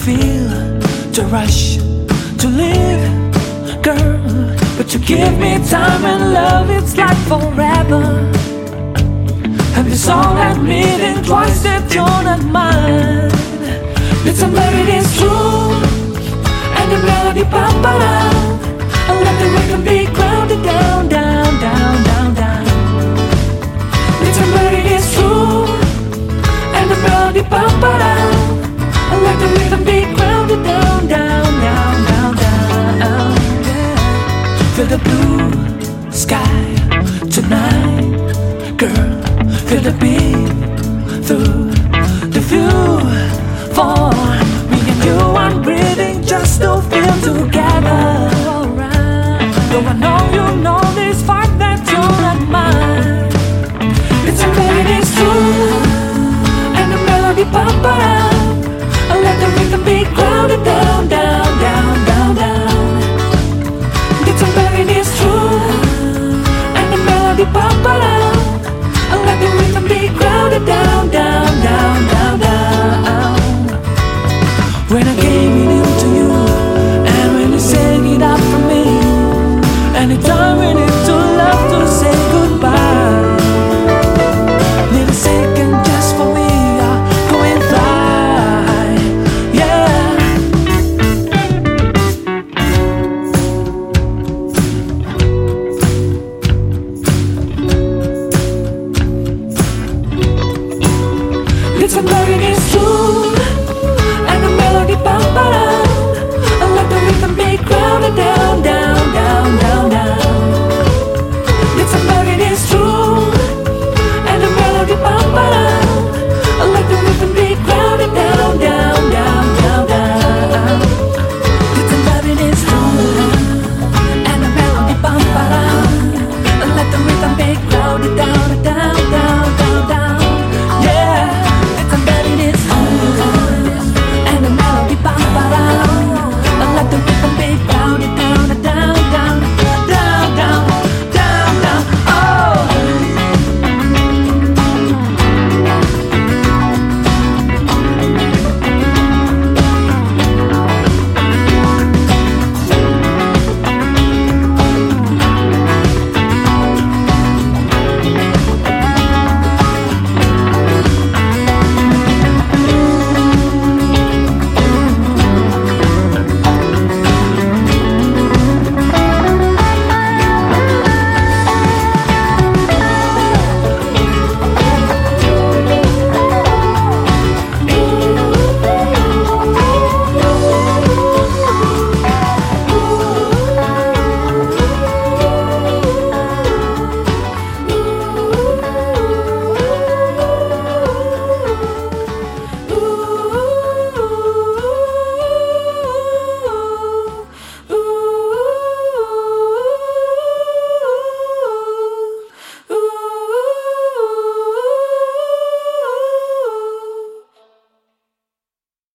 feel, to rush, to live, girl. But you give me time and love, it's like forever. And this song admitting twice that you're not mine. It's a melody, it's true, and the melody pop around. And let the rhythm be grounded down, down, down, down, down. It's a melody, it's true, and the melody pop around. And let the rhythm be grounded down, down, down, down, down. Yeah. Feel the blue sky tonight, girl. Feel the beat through the view. For me and you, I'm breathing just to feel together. Though I know you know this fact that you're not mine. It's a melody, it's true, and the melody pop around. I let the rhythm be grounded down, down, down, down, down. It's a melody, it's true, and the melody pop around. I let the rhythm be grounded down, down, down, down, down. When I gave it into you,